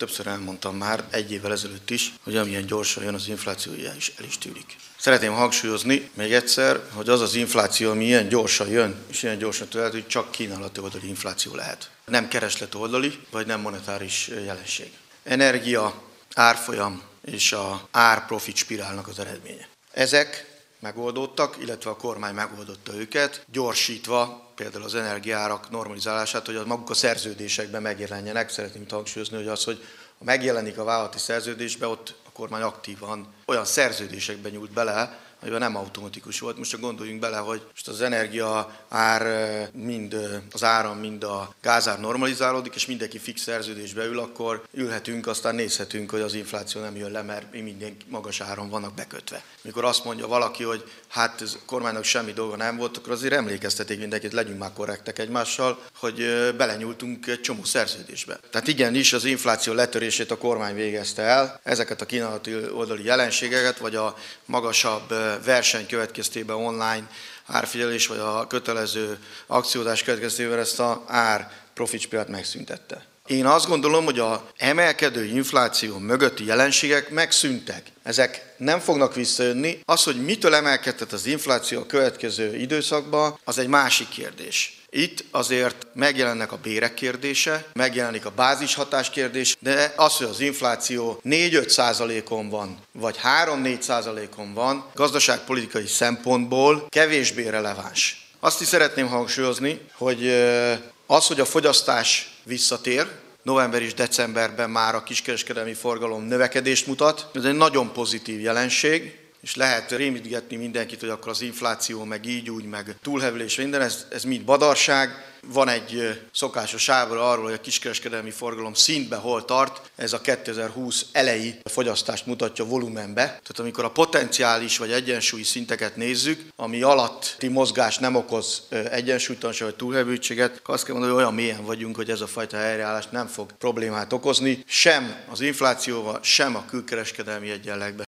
többször elmondtam már 1 évvel ezelőtt is, hogy amilyen gyorsan jön az infláció, ilyen is el is tűnik. Szeretném hangsúlyozni még egyszer, hogy az az infláció, ami ilyen gyorsan jön, és ilyen gyorsan tűnik, hogy csak kínálati oldali infláció lehet. Nem kereslet oldali, vagy nem monetáris jelenség. Energia, árfolyam és a ár-profit spirálnak az eredménye. Ezek megoldódtak, illetve a kormány megoldotta őket, gyorsítva például az energiaárak normalizálását, hogy maguk a szerződésekben megjelenjenek. Szeretném hangsúlyozni, hogy az, hogy ha megjelenik a vállalati szerződésbe, ott a kormány aktívan olyan szerződésekben nyújt bele, amiben nem automatikus volt. Most csak gondoljunk bele, hogy most az energia ár, mind az áram, mind a gázár normalizálódik, és mindenki fix szerződésbe ül, akkor ülhetünk, aztán nézhetünk, hogy az infláció nem jön le, mert minden magas áron vannak bekötve. Mikor azt mondja valaki, hogy hát ez kormánynak semmi dolga nem volt, akkor azért emlékeztetik mindenkit, legyünk már korrektek egymással, hogy belenyúltunk egy csomó szerződésbe. Tehát igenis az infláció letörését a kormány végezte el, ezeket a kínálati oldali jelenségeket, vagy a magasabb verseny következtében online árfigyelés, vagy a kötelező akciózás következtében ezt az ár-profit spirált megszüntette. Én azt gondolom, hogy az emelkedő infláció mögötti jelenségek megszűntek. Ezek nem fognak visszajönni. Az, hogy mitől emelkedett az infláció a következő időszakban, az egy másik kérdés. Itt azért megjelennek a bérek kérdése, megjelenik a bázishatás kérdés, de az, hogy az infláció 4-5%-on van, vagy 3-4%-on van, gazdaságpolitikai szempontból kevésbé releváns. Azt is szeretném hangsúlyozni, hogy az, hogy a fogyasztás visszatér, november és decemberben már a kiskereskedelmi forgalom növekedést mutat, ez egy nagyon pozitív jelenség, és lehet rémítgetni mindenkit, hogy akkor az infláció, meg így úgy, meg túlhevülés, minden, ez mind badarság. Van egy szokásos ábra arról, hogy a kiskereskedelmi forgalom szintben hol tart, ez a 2020 elejé fogyasztást mutatja volumenbe. Tehát amikor a potenciális vagy egyensúlyi szinteket nézzük, ami alatti mozgás nem okoz egyensúlytalanságot vagy túlhevültséget, azt kell mondani, hogy olyan mélyen vagyunk, hogy ez a fajta helyreállás nem fog problémát okozni, sem az inflációval, sem a külkereskedelmi egyenlegben.